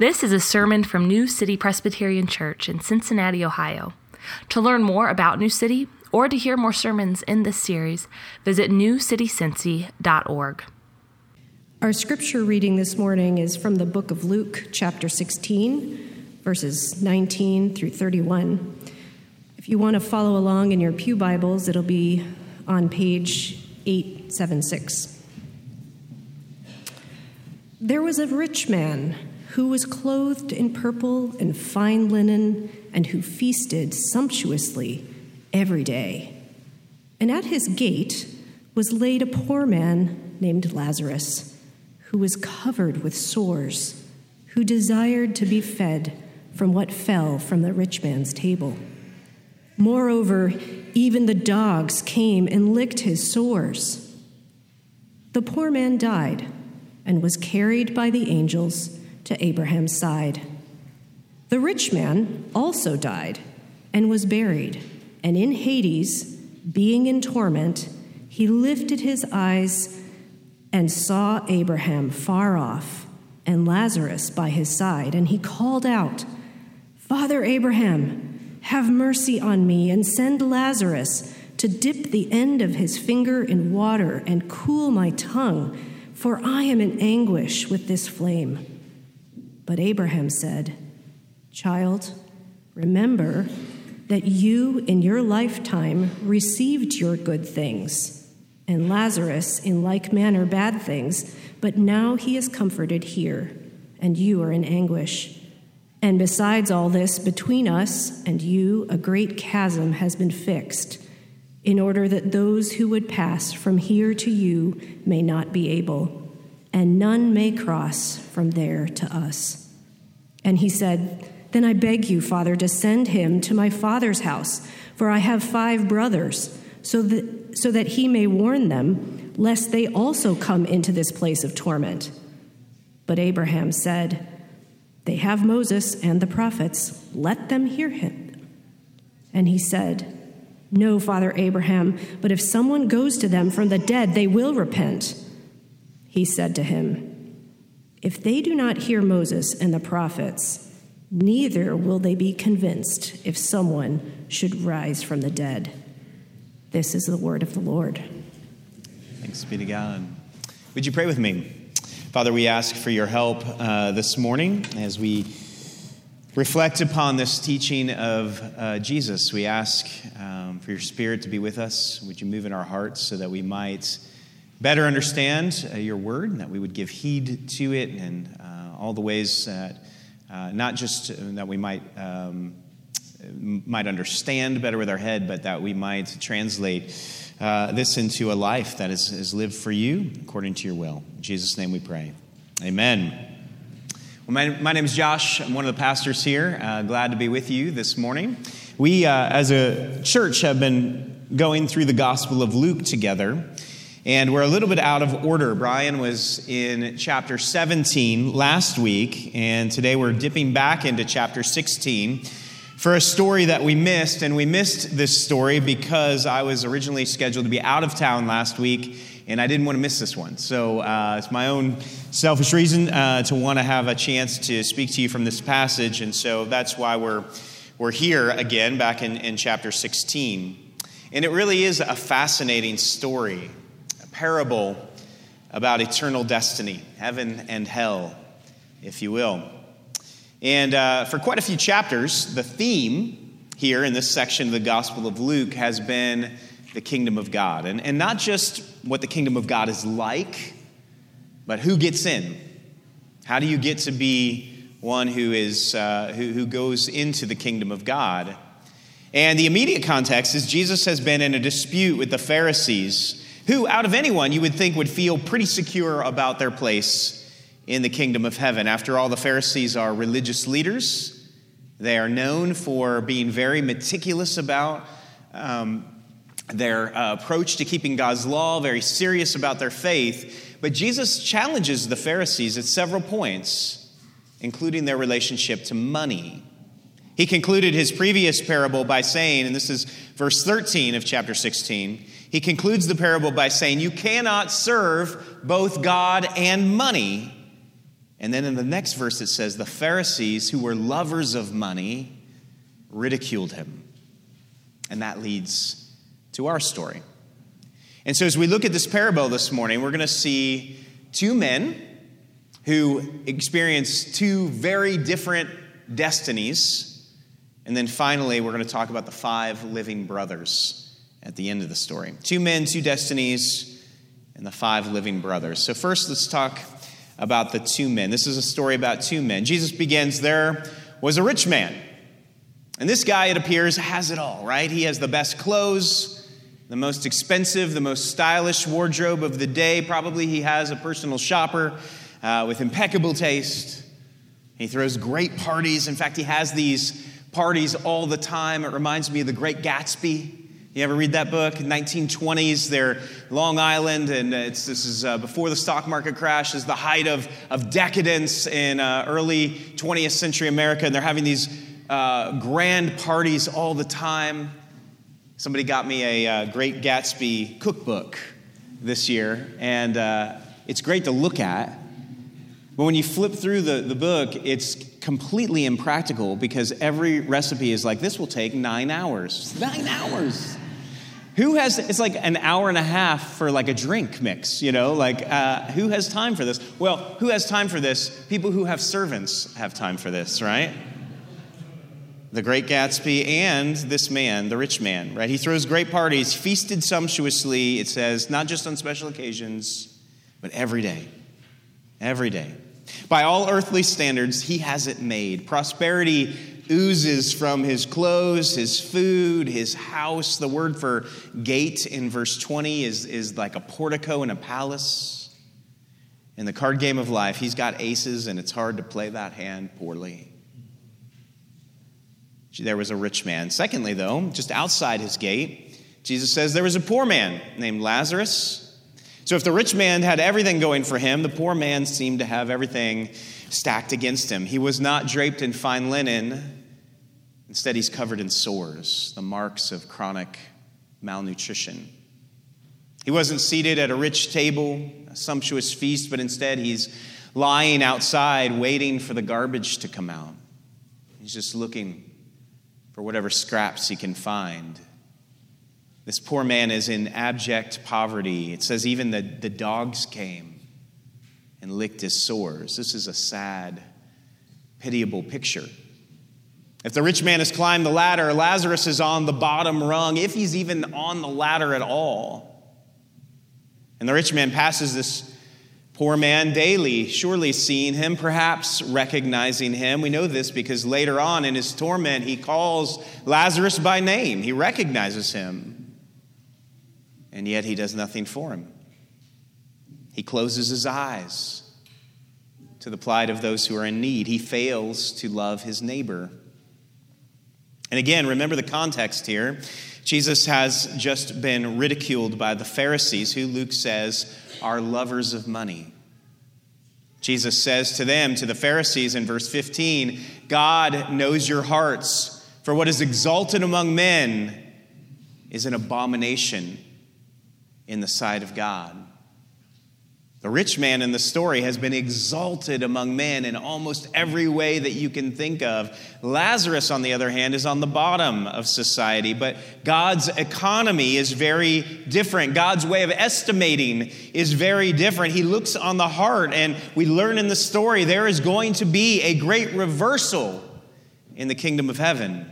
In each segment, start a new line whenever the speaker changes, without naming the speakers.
This is a sermon from New City Presbyterian Church in Cincinnati, Ohio. To learn more about New City or to hear more sermons in this series, visit newcitycincy.org.
Our scripture reading this morning is from the book of Luke, chapter 16, verses 19 through 31. If you want to follow along in your pew Bibles, it'll be on page 876. There was a rich man who was clothed in purple and fine linen, and who feasted sumptuously every day. And at his gate was laid a poor man named Lazarus, who was covered with sores, who desired to be fed from what fell from the rich man's table. Moreover, even the dogs came and licked his sores. The poor man died and was carried by the angels to Abraham's side. The rich man also died and was buried, and in Hades, being in torment, he lifted his eyes and saw Abraham far off and Lazarus by his side, and he called out, "Father Abraham, have mercy on me and send Lazarus to dip the end of his finger in water and cool my tongue, for I am in anguish with this flame." But Abraham said, "Child, remember that you in your lifetime received your good things, and Lazarus in like manner bad things, but now he is comforted here, and you are in anguish. And besides all this, between us and you a great chasm has been fixed, in order that those who would pass from here to you may not be able, and none may cross from there to us." And he said, "Then I beg you, Father, to send him to my father's house, for I have 5 brothers, so that he may warn them, lest they also come into this place of torment." But Abraham said, "They have Moses and the prophets. Let them hear him." And he said, "No, Father Abraham, but if someone goes to them from the dead, they will repent." He said to him, "If they do not hear Moses and the prophets, neither will they be convinced if someone should rise from the dead." This is the word of the Lord.
Thanks be to God. Would you pray with me? Father, we ask for your help this morning as we reflect upon this teaching of Jesus. We ask for your Spirit to be with us. Would you move in our hearts so that we might better understand your word, and that we would give heed to it, and all the ways that not just that we might understand better with our head, but that we might translate this into a life that is lived for you according to your will. In Jesus' name we pray. Amen. Well, my name is Josh. I'm one of the pastors here. Glad to be with you this morning. We, as a church, have been going through the Gospel of Luke together, and we're a little bit out of order. Brian was in chapter 17 last week, and today we're dipping back into chapter 16 for a story that we missed. And we missed this story because I was originally scheduled to be out of town last week, and I didn't want to miss this one. So it's my own selfish reason to want to have a chance to speak to you from this passage, and so that's why we're here again, back in chapter 16. And it really is a fascinating story. Parable about eternal destiny, heaven and hell, if you will. And for quite a few chapters, the theme here in this section of the Gospel of Luke has been the kingdom of God. And not just what the kingdom of God is like, but who gets in. How do you get to be one who goes into the kingdom of God? And the immediate context is Jesus has been in a dispute with the Pharisees, who, out of anyone, you would think would feel pretty secure about their place in the kingdom of heaven. After all, the Pharisees are religious leaders. They are known for being very meticulous about their approach to keeping God's law, very serious about their faith. But Jesus challenges the Pharisees at several points, including their relationship to money. He concluded his previous parable by saying, and this is verse 13 of chapter 16, he concludes the parable by saying, "You cannot serve both God and money." And then in the next verse it says, the Pharisees, who were lovers of money, ridiculed him. And that leads to our story. And so as we look at this parable this morning, we're going to see two men who experience two very different destinies. And then finally, we're going to talk about the 5 living brothers at the end of the story. 2 men, 2 destinies, and the 5 living brothers. So first, let's talk about the 2 men. This is a story about 2 men. Jesus begins, there was a rich man. And this guy, it appears, has it all, right? He has the best clothes, the most expensive, the most stylish wardrobe of the day. Probably he has a personal shopper with impeccable taste. He throws great parties. In fact, he has these parties all the time. It reminds me of The Great Gatsby. You ever read that book? 1920s, they're Long Island, and this is before the stock market crash. Is the height of decadence in early 20th century America, and they're having these grand parties all the time. Somebody got me a Great Gatsby cookbook this year, and it's great to look at. But when you flip through the book, it's completely impractical because every recipe is like, this will take 9 hours. 9 hours! It's like an hour and a half for like a drink mix, who has time for this? Well, who has time for this? People who have servants have time for this, right? The Great Gatsby and this man, the rich man, right? He throws great parties, feasted sumptuously, it says, not just on special occasions, but every day. Every day. By all earthly standards, he has it made. Prosperity oozes from his clothes, his food, his house. The word for gate in verse 20 is like a portico in a palace. In the card game of life, he's got aces, and it's hard to play that hand poorly. There was a rich man. Secondly, though, just outside his gate, Jesus says there was a poor man named Lazarus. So if the rich man had everything going for him, the poor man seemed to have everything stacked against him. He was not draped in fine linen. Instead, he's covered in sores, the marks of chronic malnutrition. He wasn't seated at a rich table, a sumptuous feast, but instead he's lying outside waiting for the garbage to come out. He's just looking for whatever scraps he can find. This poor man is in abject poverty. It says even the dogs came and licked his sores. This is a sad, pitiable picture. If the rich man has climbed the ladder, Lazarus is on the bottom rung, if he's even on the ladder at all. And the rich man passes this poor man daily, surely seeing him, perhaps recognizing him. We know this because later on in his torment, he calls Lazarus by name. He recognizes him. And yet he does nothing for him. He closes his eyes to the plight of those who are in need. He fails to love his neighbor. And again, remember the context here. Jesus has just been ridiculed by the Pharisees, who Luke says are lovers of money. Jesus says to them, to the Pharisees in verse 15, God knows your hearts, for what is exalted among men is an abomination in the sight of God. The rich man in the story has been exalted among men in almost every way that you can think of. Lazarus, on the other hand, is on the bottom of society, but God's economy is very different. God's way of estimating is very different. He looks on the heart, and we learn in the story there is going to be a great reversal in the kingdom of heaven.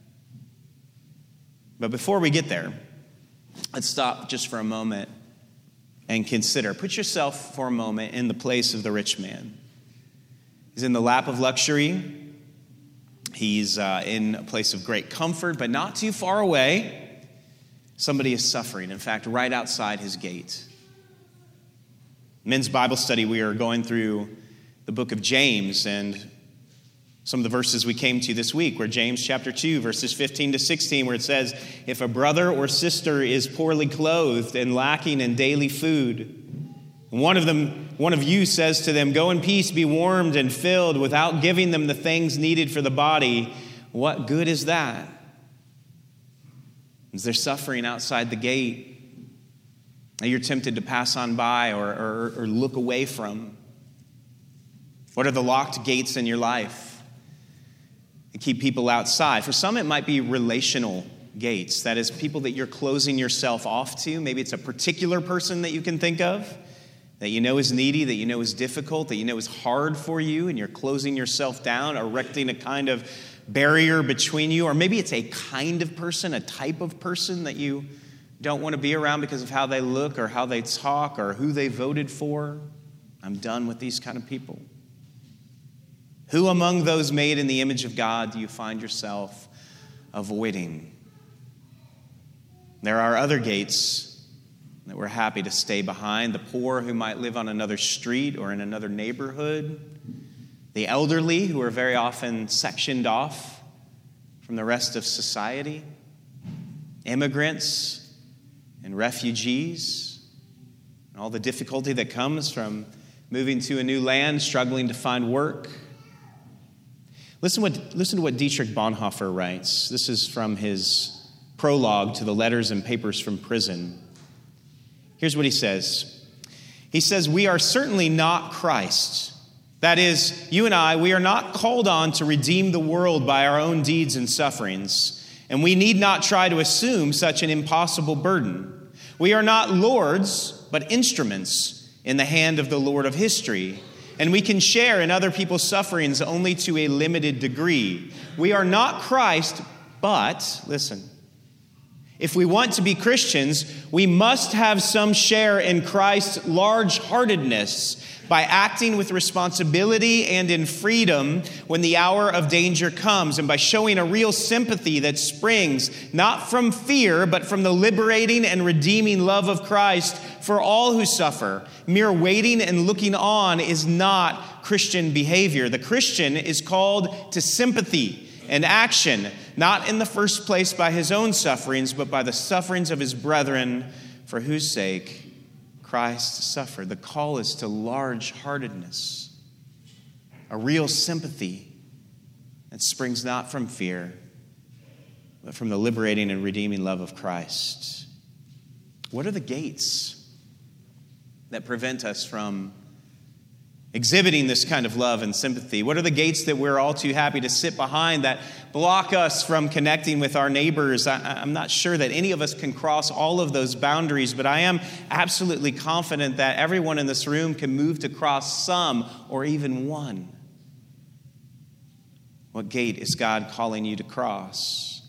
But before we get there, let's stop just for a moment and consider. Put yourself for a moment in the place of the rich man. He's in the lap of luxury. He's in a place of great comfort, but not too far away, somebody is suffering. In fact, right outside his gate. Men's Bible study, we are going through the book of James, and some of the verses we came to this week were James chapter 2, verses 15 to 16, where it says, if a brother or sister is poorly clothed and lacking in daily food, and one of you says to them, go in peace, be warmed and filled, without giving them the things needed for the body, what good is that? Is there suffering outside the gate that you're tempted to pass on by or look away from? What are the locked gates in your life that keep people outside? For some, it might be relational gates. That is, people that you're closing yourself off to. Maybe it's a particular person that you can think of, that you know is needy, that you know is difficult, that you know is hard for you, and you're closing yourself down, erecting a kind of barrier between you. Or maybe it's a kind of person, a type of person that you don't want to be around because of how they look or how they talk or who they voted for. I'm done with these kind of people. Who among those made in the image of God do you find yourself avoiding? There are other gates that we're happy to stay behind. The poor who might live on another street or in another neighborhood. The elderly who are very often sectioned off from the rest of society. Immigrants and refugees. And all the difficulty that comes from moving to a new land, struggling to find work. Listen to what Dietrich Bonhoeffer writes. This is from his prologue to the Letters and Papers from Prison. Here's what he says. He says, "We are certainly not Christ. That is, you and I, we are not called on to redeem the world by our own deeds and sufferings, and we need not try to assume such an impossible burden. We are not lords, but instruments in the hand of the Lord of history, and we can share in other people's sufferings only to a limited degree. We are not Christ, but," listen, "if we want to be Christians, we must have some share in Christ's large-heartedness by acting with responsibility and in freedom when the hour of danger comes, and by showing a real sympathy that springs not from fear, but from the liberating and redeeming love of Christ for all who suffer. Mere waiting and looking on is not Christian behavior. The Christian is called to sympathy and action, not in the first place by his own sufferings, but by the sufferings of his brethren, for whose sake Christ suffered." The call is to large-heartedness, a real sympathy that springs not from fear, but from the liberating and redeeming love of Christ. What are the gates that prevent us from exhibiting this kind of love and sympathy? What are the gates that we're all too happy to sit behind that block us from connecting with our neighbors? I'm not sure that any of us can cross all of those boundaries, but I am absolutely confident that everyone in this room can move to cross some or even one. What gate is God calling you to cross?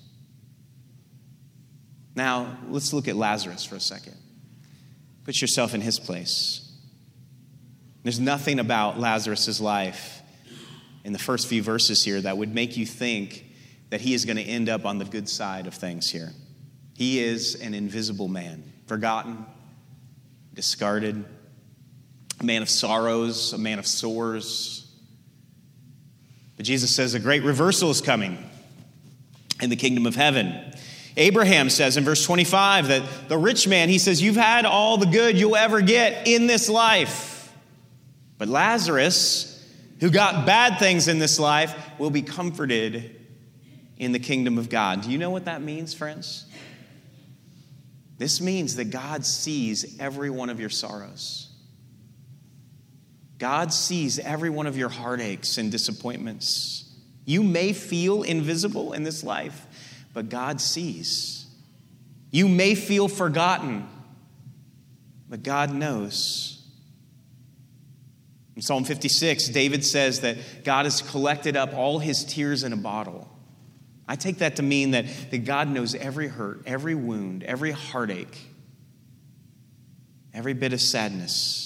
Now, let's look at Lazarus for a second. Put yourself in his place. There's nothing about Lazarus' life in the first few verses here that would make you think that he is going to end up on the good side of things here. He is an invisible man, forgotten, discarded, a man of sorrows, a man of sores. But Jesus says a great reversal is coming in the kingdom of heaven. Abraham says in verse 25 that the rich man, he says, "You've had all the good you'll ever get in this life. But Lazarus, who got bad things in this life, will be comforted in the kingdom of God." Do you know what that means, friends? This means that God sees every one of your sorrows. God sees every one of your heartaches and disappointments. You may feel invisible in this life, but God sees. You may feel forgotten, but God knows. In Psalm 56, David says that God has collected up all his tears in a bottle. I take that to mean that God knows every hurt, every wound, every heartache, every bit of sadness.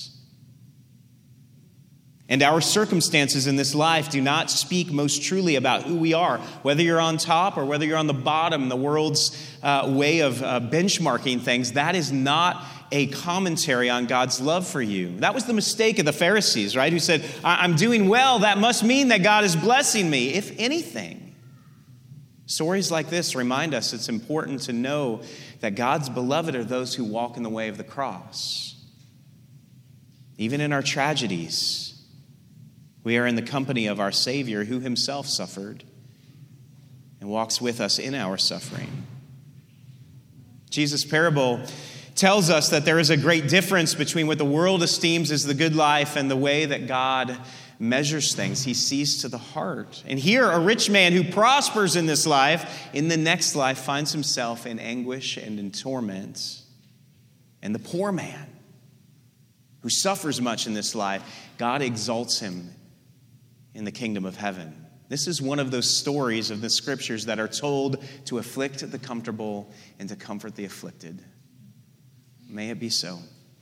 And our circumstances in this life do not speak most truly about who we are. Whether you're on top or whether you're on the bottom, the world's way of benchmarking things, that is not a commentary on God's love for you. That was the mistake of the Pharisees, right? Who said, "I'm doing well, that must mean that God is blessing me." If anything, stories like this remind us it's important to know that God's beloved are those who walk in the way of the cross. Even in our tragedies, we are in the company of our Savior, who himself suffered and walks with us in our suffering. Jesus' parable tells us that there is a great difference between what the world esteems as the good life and the way that God measures things. He sees to the heart. And here, a rich man who prospers in this life, in the next life, finds himself in anguish and in torment. And the poor man who suffers much in this life, God exalts him in the kingdom of heaven. This is one of those stories of the scriptures that are told to afflict the comfortable and to comfort the afflicted. May it be so.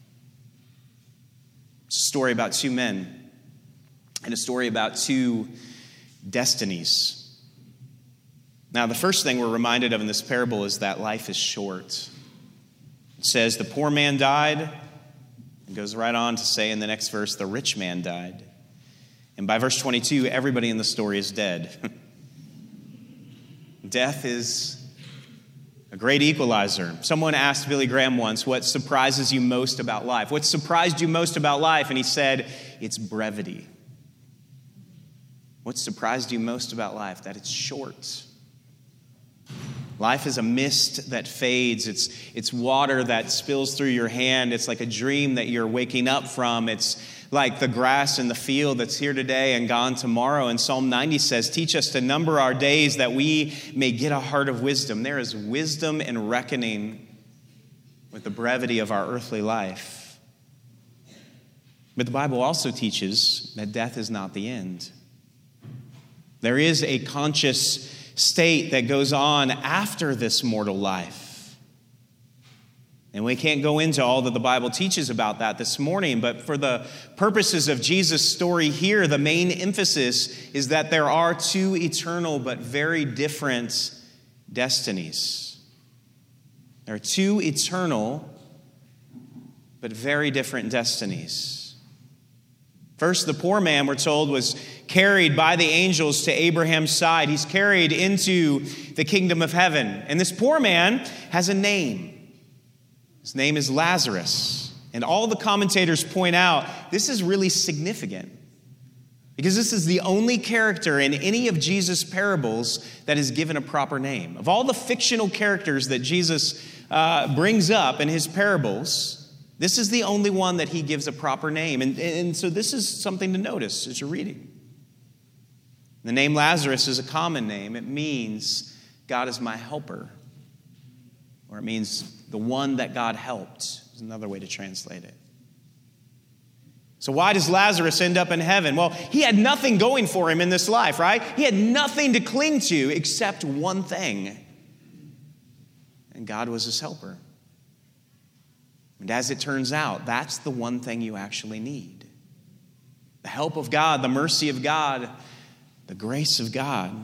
It's a story about two men and a story about two destinies. Now, the first thing we're reminded of in this parable is that life is short. It says the poor man died. It goes right on to say in the next verse, the rich man died. And by verse 22, everybody in the story is dead. Death is a great equalizer. Someone asked Billy Graham once, what surprises you most about life? What surprised you most about life? And he said, it's brevity. What surprised you most about life? That it's short. Life is a mist that fades. It's water that spills through your hand. It's like a dream that you're waking up from. It's like the grass in the field that's here today and gone tomorrow. And Psalm 90 says, teach us to number our days that we may get a heart of wisdom. There is wisdom in reckoning with the brevity of our earthly life. But the Bible also teaches that death is not the end. There is a conscious state that goes on after this mortal life. And we can't go into all that the Bible teaches about that this morning, but for the purposes of Jesus' story here, the main emphasis is that there are two eternal but very different destinies. There are two eternal but very different destinies. First, the poor man, we're told, was carried by the angels to Abraham's side. He's carried into the kingdom of heaven. And this poor man has a name. His name is Lazarus. And all the commentators point out this is really significant because this is the only character in any of Jesus' parables that is given a proper name. Of all the fictional characters that Jesus brings up in his parables, this is the only one that he gives a proper name. And so this is something to notice as you're reading. The name Lazarus is a common name. It means God is my helper. Or it means the one that God helped is another way to translate it. So why does Lazarus end up in heaven? Well, he had nothing going for him in this life, right? He had nothing to cling to except one thing. And God was his helper. And as it turns out, that's the one thing you actually need. The help of God, the mercy of God, the grace of God.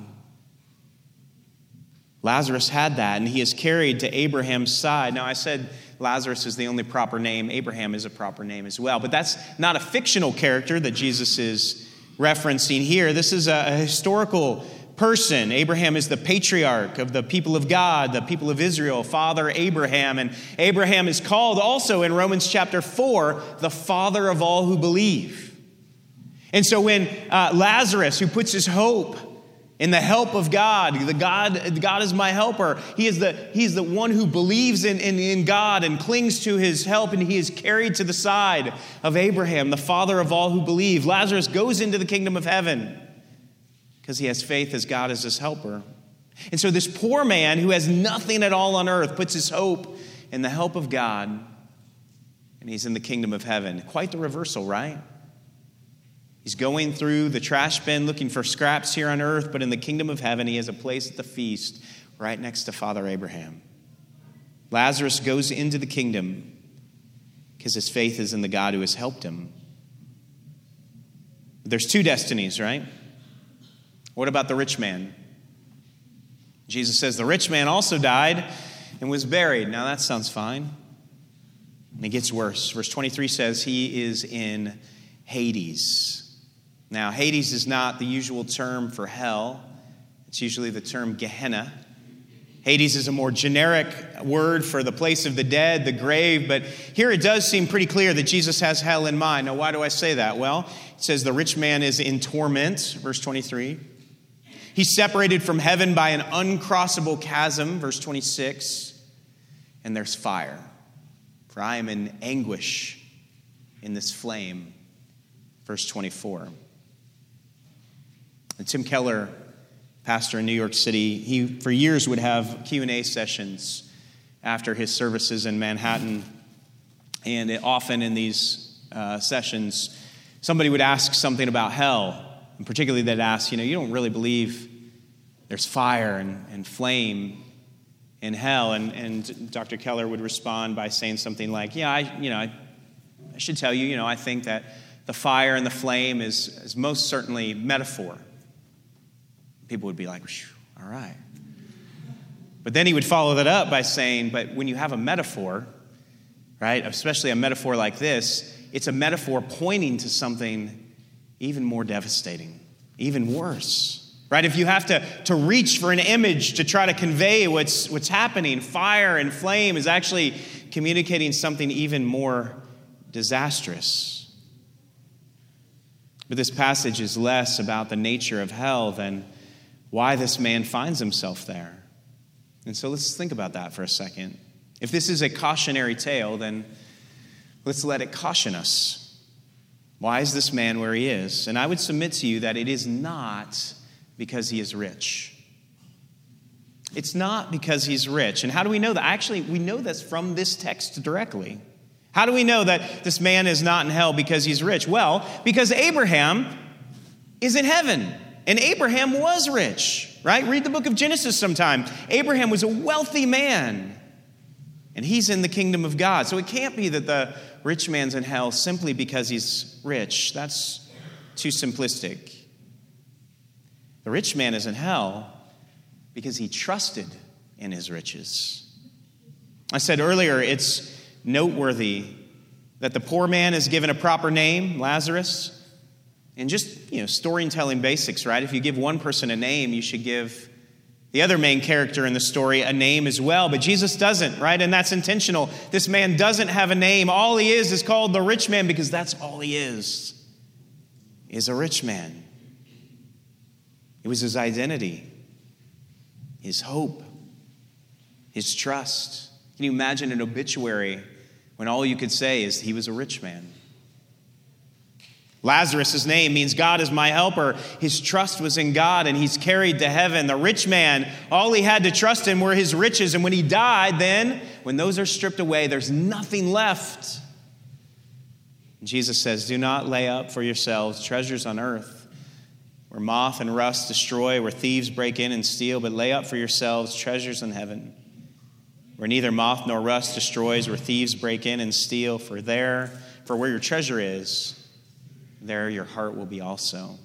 Lazarus had that, and he is carried to Abraham's side. Now, I said Lazarus is the only proper name. Abraham is a proper name as well. But that's not a fictional character that Jesus is referencing here. This is a historical person. Abraham is the patriarch of the people of God, the people of Israel, Father Abraham. And Abraham is called also in Romans chapter 4, the father of all who believe. And so when Lazarus, who puts his hope in the help of God is my helper. He's the one who believes in God and clings to his help, and he is carried to the side of Abraham, the father of all who believe. Lazarus goes into the kingdom of heaven because he has faith as God is his helper. And so this poor man who has nothing at all on earth puts his hope in the help of God, and he's in the kingdom of heaven. Quite the reversal, right? He's going through the trash bin looking for scraps here on earth, but in the kingdom of heaven, he has a place at the feast right next to Father Abraham. Lazarus goes into the kingdom because his faith is in the God who has helped him. There's two destinies, right? What about the rich man? Jesus says the rich man also died and was buried. Now that sounds fine. And it gets worse. Verse 23 says he is in Hades. Now, Hades is not the usual term for hell. It's usually the term Gehenna. Hades is a more generic word for the place of the dead, the grave, but here it does seem pretty clear that Jesus has hell in mind. Now, why do I say that? Well, it says the rich man is in torment, verse 23. He's separated from heaven by an uncrossable chasm, verse 26. And there's fire, for I am in anguish in this flame, verse 24. And Tim Keller, pastor in New York City, he for years would have Q&A sessions after his services in Manhattan. And often in these sessions, somebody would ask something about hell. And particularly they'd ask, you don't really believe there's fire and flame in hell. And Dr. Keller would respond by saying something like, I should tell you, I think that the fire and the flame is most certainly metaphor. People would be like, all right. But then he would follow that up by saying, but when you have a metaphor, right, especially a metaphor like this, it's a metaphor pointing to something even more devastating, even worse, right? If you have to reach for an image to try to convey what's happening, fire and flame is actually communicating something even more disastrous. But this passage is less about the nature of hell than why this man finds himself there. And so let's think about that for a second. If this is a cautionary tale, then let's let it caution us. Why is this man where he is? And I would submit to you that it is not because he is rich. It's not because he's rich. And how do we know that? Actually, we know this from this text directly. How do we know that this man is not in hell because he's rich? Well, because Abraham is in heaven. And Abraham was rich, right? Read the book of Genesis sometime. Abraham was a wealthy man. And he's in the kingdom of God. So it can't be that the rich man's in hell simply because he's rich. That's too simplistic. The rich man is in hell because he trusted in his riches. I said earlier, it's noteworthy that the poor man is given a proper name, Lazarus. And just, storytelling basics, right? If you give one person a name, you should give the other main character in the story a name as well. But Jesus doesn't, right? And that's intentional. This man doesn't have a name. All he is called the rich man because that's all he is a rich man. It was his identity, his hope, his trust. Can you imagine an obituary when all you could say is he was a rich man? Lazarus' name means God is my helper. His trust was in God, and he's carried to heaven. The rich man, all he had to trust in were his riches. And when he died, then, when those are stripped away, there's nothing left. And Jesus says, do not lay up for yourselves treasures on earth, where moth and rust destroy, where thieves break in and steal, but lay up for yourselves treasures in heaven, where neither moth nor rust destroys, where thieves break in and steal. For where your treasure is, there your heart will be also.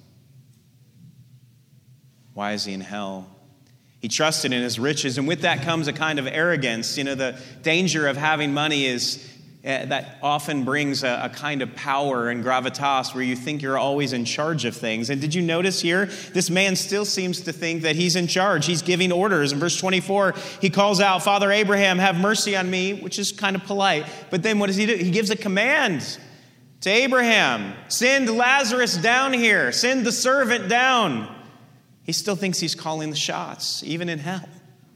Why is he in hell? He trusted in his riches, and with that comes a kind of arrogance. The danger of having money is that often brings a kind of power and gravitas where you think you're always in charge of things. And did you notice here, this man still seems to think that he's in charge. He's giving orders. In verse 24, he calls out, Father Abraham, have mercy on me, which is kind of polite. But then what does he do? He gives a command to Abraham, send Lazarus down here. Send the servant down. He still thinks he's calling the shots, even in hell.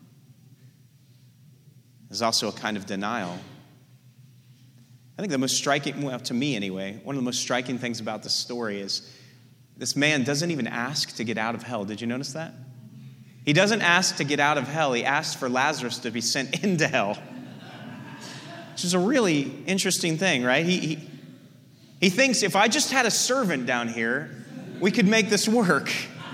There's also a kind of denial. I think the most striking, to me anyway, one of the most striking things about this story is this man doesn't even ask to get out of hell. Did you notice that? He doesn't ask to get out of hell. He asks for Lazarus to be sent into hell, which is a really interesting thing, right? He thinks, if I just had a servant down here, we could make this work.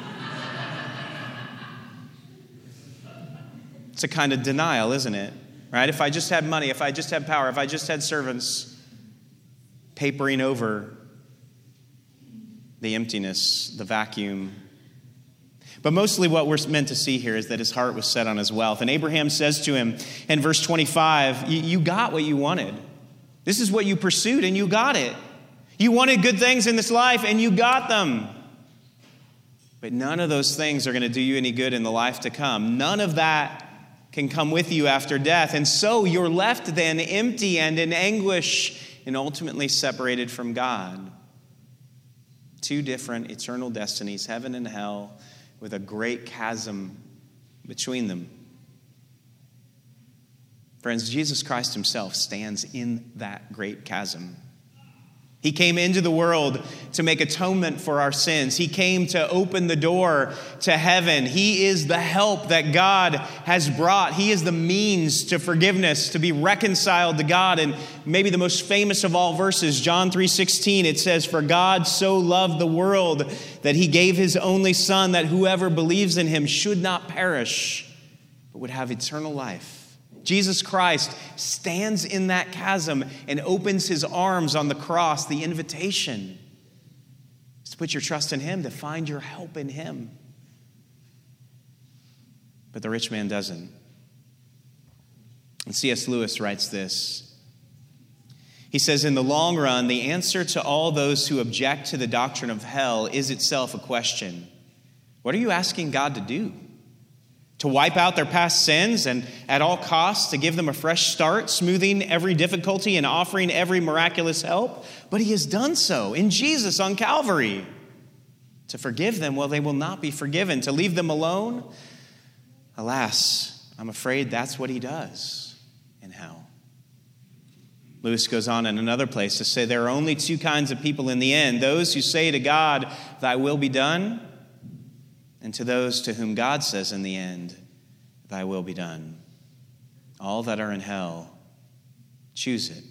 It's a kind of denial, isn't it? Right? If I just had money, if I just had power, if I just had servants papering over the emptiness, the vacuum. But mostly what we're meant to see here is that his heart was set on his wealth. And Abraham says to him in verse 25, you got what you wanted. This is what you pursued, and you got it. You wanted good things in this life, and you got them. But none of those things are going to do you any good in the life to come. None of that can come with you after death. And so you're left then empty and in anguish and ultimately separated from God. Two different eternal destinies, heaven and hell, with a great chasm between them. Friends, Jesus Christ himself stands in that great chasm. He came into the world to make atonement for our sins. He came to open the door to heaven. He is the help that God has brought. He is the means to forgiveness, to be reconciled to God. And maybe the most famous of all verses, John 3:16, it says, "For God so loved the world that he gave his only Son, that whoever believes in him should not perish, but would have eternal life." Jesus Christ stands in that chasm and opens his arms on the cross. The invitation is to put your trust in him, to find your help in him. But the rich man doesn't. And C.S. Lewis writes this. He says, "In the long run, the answer to all those who object to the doctrine of hell is itself a question. What are you asking God to do? To wipe out their past sins and at all costs to give them a fresh start, smoothing every difficulty and offering every miraculous help? But he has done so in Jesus on Calvary. To forgive them, well, they will not be forgiven. To leave them alone? Alas, I'm afraid that's what he does in hell." Lewis goes on in another place to say there are only two kinds of people in the end: those who say to God, "Thy will be done," and to those to whom God says in the end, "Thy will be done." All that are in hell choose it.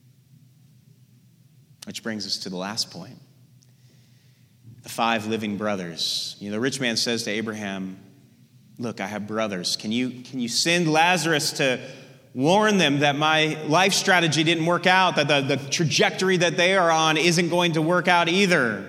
Which brings us to the last point. The 5 living brothers. The rich man says to Abraham, "Look, I have brothers. Can you send Lazarus to warn them that my life strategy didn't work out, that the trajectory that they are on isn't going to work out either?"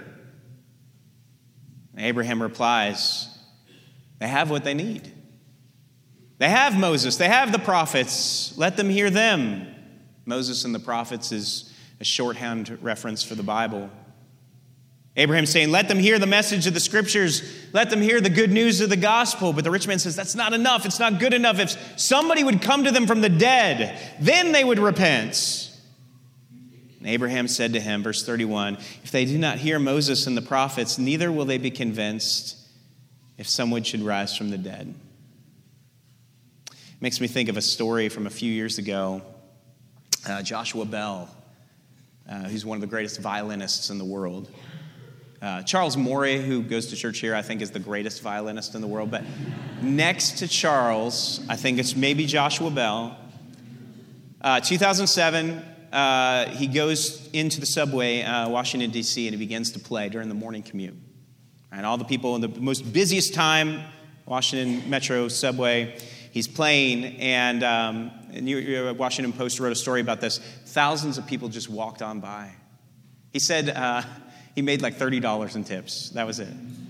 Abraham replies, "They have what they need. They have Moses. They have the prophets. Let them hear them." Moses and the prophets is a shorthand reference for the Bible. Abraham's saying, let them hear the message of the scriptures. Let them hear the good news of the gospel. But the rich man says, that's not enough. It's not good enough. If somebody would come to them from the dead, then they would repent. And Abraham said to him, verse 31, "If they do not hear Moses and the prophets, neither will they be convinced if someone should rise from the dead." It makes me think of a story from a few years ago. Joshua Bell, who's one of the greatest violinists in the world. Charles Morey, who goes to church here, I think is the greatest violinist in the world. But next to Charles, I think it's maybe Joshua Bell. 2007, he goes into the subway, Washington, D.C., and he begins to play during the morning commute. And all the people in the most busiest time, Washington Metro subway, he's playing. And Washington Post wrote a story about this. Thousands of people just walked on by. He said he made like $30 in tips. That was it.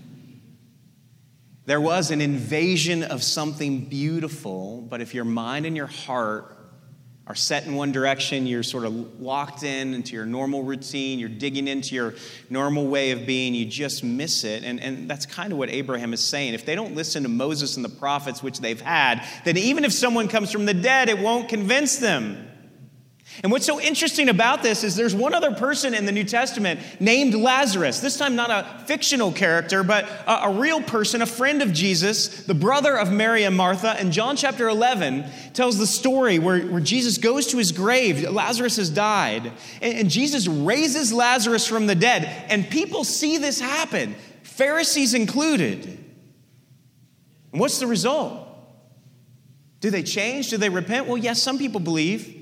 There was an invasion of something beautiful, but if your mind and your heart are set in one direction, you're sort of locked into your normal routine, you're digging into your normal way of being, you just miss it. And that's kind of what Abraham is saying. If they don't listen to Moses and the prophets, which they've had, then even if someone comes from the dead, it won't convince them. And what's so interesting about this is there's one other person in the New Testament named Lazarus. This time not a fictional character, but a real person, a friend of Jesus, the brother of Mary and Martha. And John chapter 11 tells the story where Jesus goes to his grave. Lazarus has died. And Jesus raises Lazarus from the dead. And people see this happen, Pharisees included. And what's the result? Do they change? Do they repent? Well, yes, some people believe.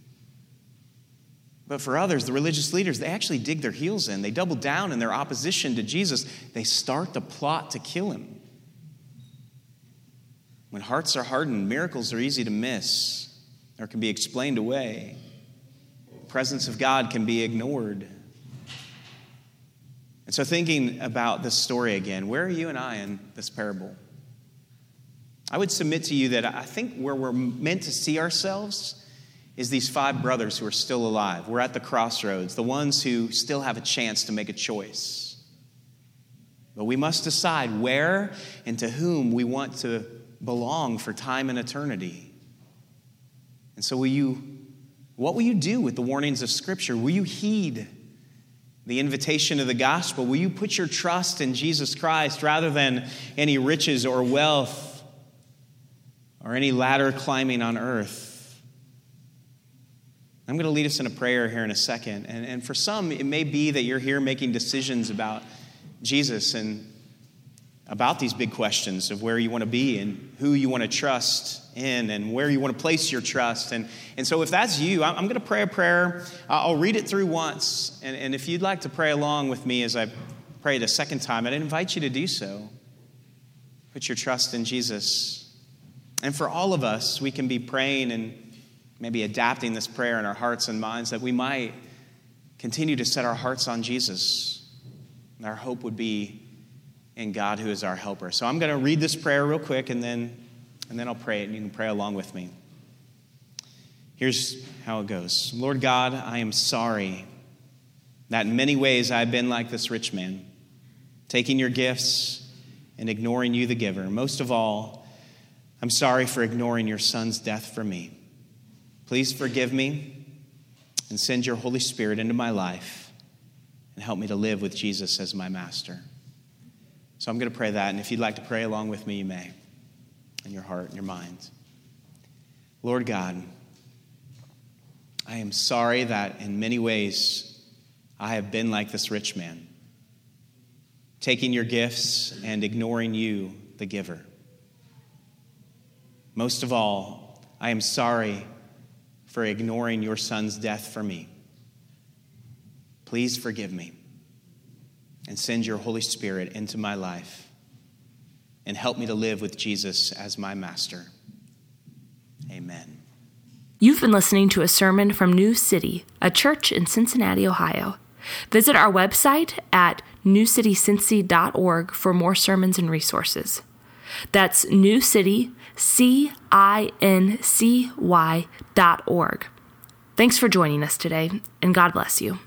But for others, the religious leaders, they actually dig their heels in. They double down in their opposition to Jesus. They start the plot to kill him. When hearts are hardened, miracles are easy to miss or can be explained away. The presence of God can be ignored. And so thinking about this story again, where are you and I in this parable? I would submit to you that I think where we're meant to see ourselves is these 5 brothers who are still alive. We're at the crossroads, the ones who still have a chance to make a choice. But we must decide where and to whom we want to belong for time and eternity. And so what will you do with the warnings of Scripture? Will you heed the invitation of the gospel? Will you put your trust in Jesus Christ rather than any riches or wealth or any ladder climbing on earth? I'm going to lead us in a prayer here in a second. And for some, it may be that you're here making decisions about Jesus and about these big questions of where you want to be and who you want to trust in and where you want to place your trust. And so if that's you, I'm going to pray a prayer. I'll read it through once. And if you'd like to pray along with me as I pray it a second time, I'd invite you to do so. Put your trust in Jesus. And for all of us, we can be praying and maybe adapting this prayer in our hearts and minds that we might continue to set our hearts on Jesus. And our hope would be in God who is our helper. So I'm going to read this prayer real quick and then I'll pray it and you can pray along with me. Here's how it goes. Lord God, I am sorry that in many ways I've been like this rich man, taking your gifts and ignoring you, the giver. Most of all, I'm sorry for ignoring your son's death for me. Please forgive me and send your Holy Spirit into my life and help me to live with Jesus as my master. So I'm going to pray that, and if you'd like to pray along with me, you may, in your heart and your mind. Lord God, I am sorry that in many ways I have been like this rich man, taking your gifts and ignoring you, the giver. Most of all, I am sorry for ignoring your son's death for me. Please forgive me and send your Holy Spirit into my life and help me to live with Jesus as my master. Amen.
You've been listening to a sermon from New City, a church in Cincinnati, Ohio. Visit our website at newcitycincy.org for more sermons and resources. That's newcitycincy.org. Thanks for joining us today, and God bless you.